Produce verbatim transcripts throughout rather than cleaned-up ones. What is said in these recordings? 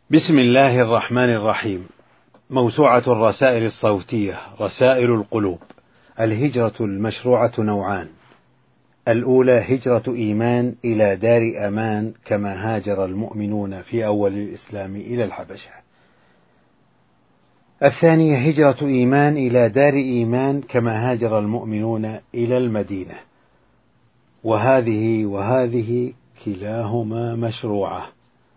بسم الله الرحمن الرحيم. موسوعة الرسائل الصوتية رسائل القلوب. الهجرة المشروعة نوعان: الأولى هجرة إيمان إلى دار أمان كما هاجر المؤمنون في أول الإسلام إلى الحبشة. الثانية هجرة إيمان إلى دار إيمان كما هاجر المؤمنون إلى المدينة. وهذه وهذه كلاهما مشروعة.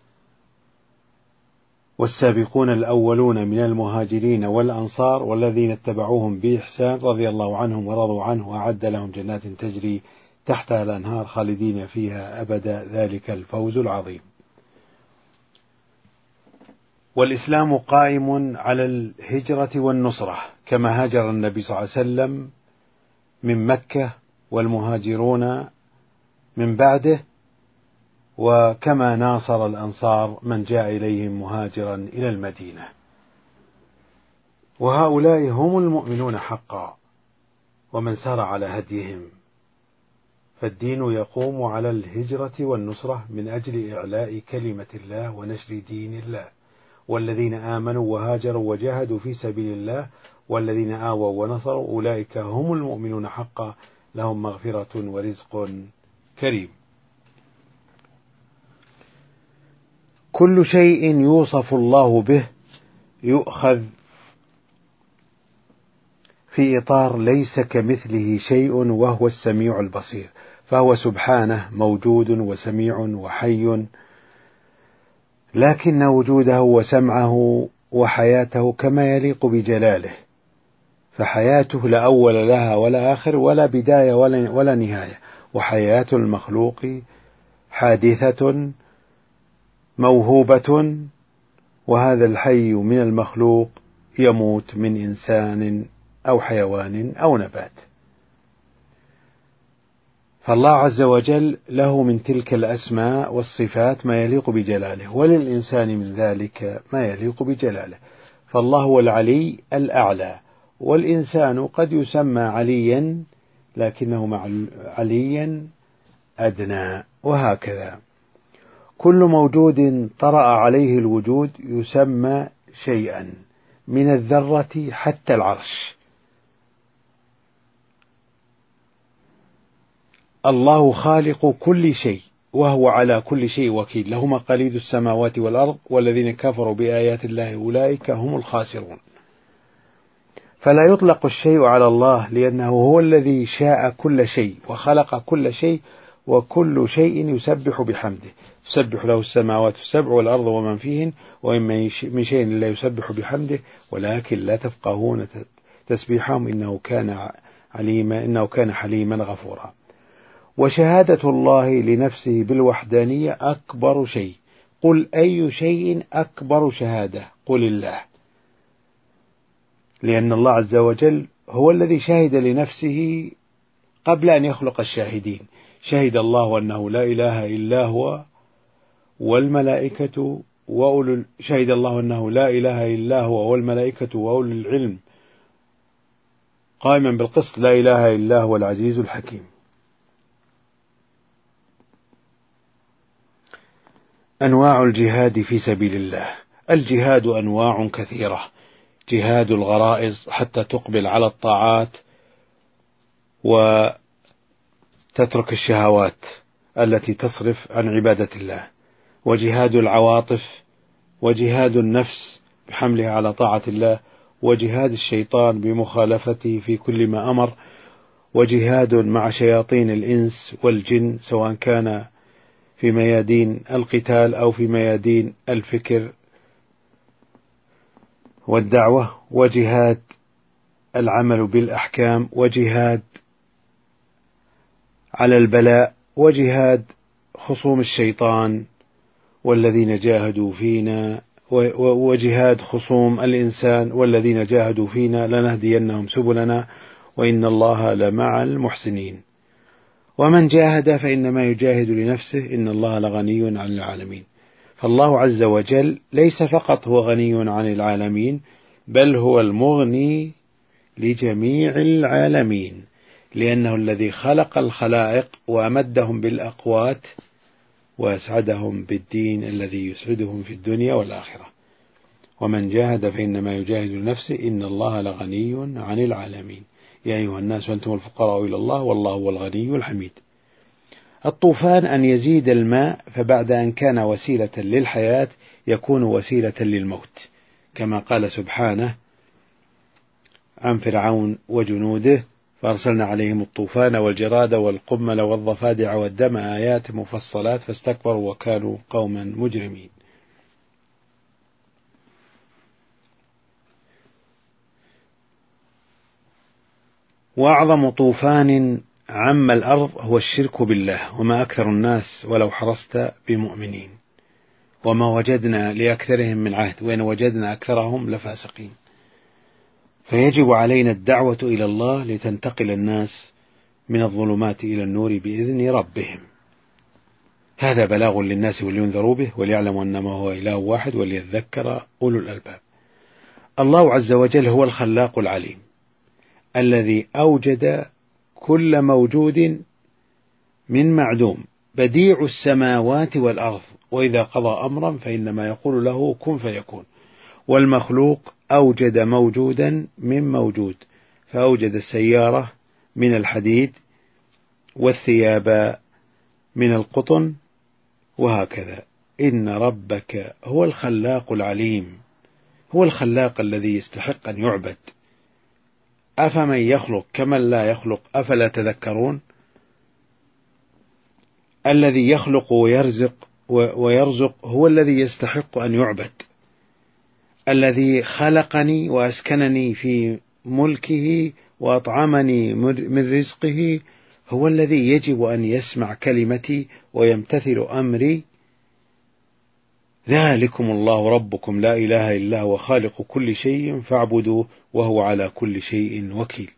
والسابقون الأولون من المهاجرين والأنصار والذين اتبعوهم بإحسان رضي الله عنهم ورضوا عنه وأعد لهم جنات تجري تحتها الأنهار خالدين فيها أبدا، ذلك الفوز العظيم. والإسلام قائم على الهجرة والنصرة كما هاجر النبي صلى الله عليه وسلم من مكة والمهاجرون من بعده، وكما ناصر الأنصار من جاء إليهم مهاجرا إلى المدينة. وهؤلاء هم المؤمنون حقا ومن سار على هديهم. فالدين يقوم على الهجرة والنصرة من أجل إعلاء كلمة الله ونشر دين الله. والذين آمنوا وهاجروا وجاهدوا في سبيل الله والذين آووا ونصروا أولئك هم المؤمنون حقا، لهم مغفرة ورزق كريم. كل شيء يوصف الله به يؤخذ في إطار ليس كمثله شيء وهو السميع البصير، فهو سبحانه موجود وسميع وحي، لكن وجوده وسمعه وحياته كما يليق بجلاله، فحياته لا أول لها ولا آخر ولا بداية ولا نهاية، وحياة المخلوق حادثة موهوبة، وهذا الحي من المخلوق يموت من إنسان أو حيوان أو نبات. فالله عز وجل له من تلك الأسماء والصفات ما يليق بجلاله، وللإنسان من ذلك ما يليق بجلاله. فالله هو العلي الأعلى، والإنسان قد يسمى عليا لكنه مع عليا أدنى، وهكذا. كل موجود طرأ عليه الوجود يسمى شيئا، من الذرة حتى العرش. الله خالق كل شيء وهو على كل شيء وكيل، له مقاليد السماوات والأرض، والذين كفروا بآيات الله أولئك هم الخاسرون. فلا يطلق الشيء على الله لأنه هو الذي شاء كل شيء وخلق كل شيء، وكل شيء يسبح بحمده، تسبح له السماوات السبع والأرض ومن فيهن، وإن من شيء لا يسبح بحمده ولكن لا تفقهون تسبيحهم إنه كان عليما إنه كان حليما غفورا. وشهادة الله لنفسه بالوحدانية أكبر شيء. قل أي شيء أكبر شهادة؟ قل الله، لأن الله عز وجل هو الذي شهد لنفسه قبل أن يخلق الشاهدين. شهد الله أنه لا إله إلا هو والملائكة وأولو شهد الله أنه لا إله إلا هو والملائكة وأولو العلم قائما بالقسط لا إله إلا هو العزيز الحكيم. أنواع الجهاد في سبيل الله. الجهاد أنواع كثيرة: جهاد الغرائز حتى تقبل على الطاعات وتترك الشهوات التي تصرف عن عبادة الله، وجهاد العواطف، وجهاد النفس بحملها على طاعة الله، وجهاد الشيطان بمخالفته في كل ما أمر، وجهاد مع شياطين الإنس والجن سواء كان في ميادين القتال أو في ميادين الفكر والدعوة، وجهاد العمل بالأحكام، وجهاد على البلاء، وجهاد خصوم الشيطان والذين جاهدوا فينا، وجهاد خصوم الإنسان والذين جاهدوا فينا لنهدينهم سبلنا وإن الله لمع المحسنين. ومن جاهد فإنما يجاهد لنفسه إن الله لغني عن العالمين. فالله عز وجل ليس فقط هو غني عن العالمين، بل هو المغني لجميع العالمين، لأنه الذي خلق الخلائق وأمدهم بالأقوات وأسعدهم بالدين الذي يسعدهم في الدنيا والآخرة. ومن جاهد فإنما يجاهد لنفسه إن الله لغني عن العالمين. يا أيها الناس أنتم الفقراء إلى الله والله هو الغني الحميد. الطوفان أن يزيد الماء، فبعد أن كان وسيلة للحياة يكون وسيلة للموت، كما قال سبحانه عن فرعون وجنوده: فأرسلنا عليهم الطوفان والجراد والقمل والضفادع والدم آيات مفصلات فاستكبروا وكانوا قوما مجرمين. وأعظم طوفان عم الأرض هو الشرك بالله، وما أكثر الناس ولو حرصت بمؤمنين، وما وجدنا لأكثرهم من عهد وإن وجدنا أكثرهم لفاسقين. فيجب علينا الدعوة إلى الله لتنتقل الناس من الظلمات إلى النور بإذن ربهم. هذا بلاغ للناس ولينذروا به وليعلموا أنما هو إله واحد وليذكر أولو الألباب. الله عز وجل هو الخلاق العليم الذي أوجد كل موجود من معدوم، بديع السماوات والأرض، وإذا قضى أمرا فإنما يقول له كن فيكون. والمخلوق أوجد موجودا من موجود، فأوجد السيارة من الحديد والثياب من القطن، وهكذا. إن ربك هو الخلاق العليم، هو الخلاق الذي يستحق أن يعبد. أفمن يخلق كمن لا يخلق أفلا تذكرون. الذي يخلق ويرزق ويرزق هو الذي يستحق أن يعبد. الذي خلقني وأسكنني في ملكه وأطعمني من رزقه هو الذي يجب أن يسمع كلمتي ويمتثل أمري. ذلكم الله ربكم لا إله إلا هو خالق كل شيء فاعبدوه وهو على كل شيء وكيل.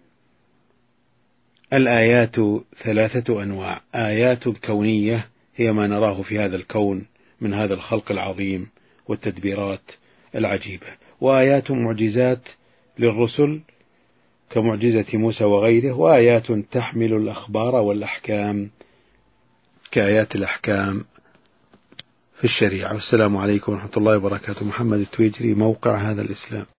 الآيات ثلاثة أنواع: آيات كونية هي ما نراه في هذا الكون من هذا الخلق العظيم والتدبيرات العجيبة، وآيات معجزات للرسل كمعجزة موسى وغيره، وآيات تحمل الأخبار والأحكام كآيات الأحكام في الشريعة. والسلام عليكم ورحمة الله وبركاته. محمد التويجري، موقع هذا الإسلام.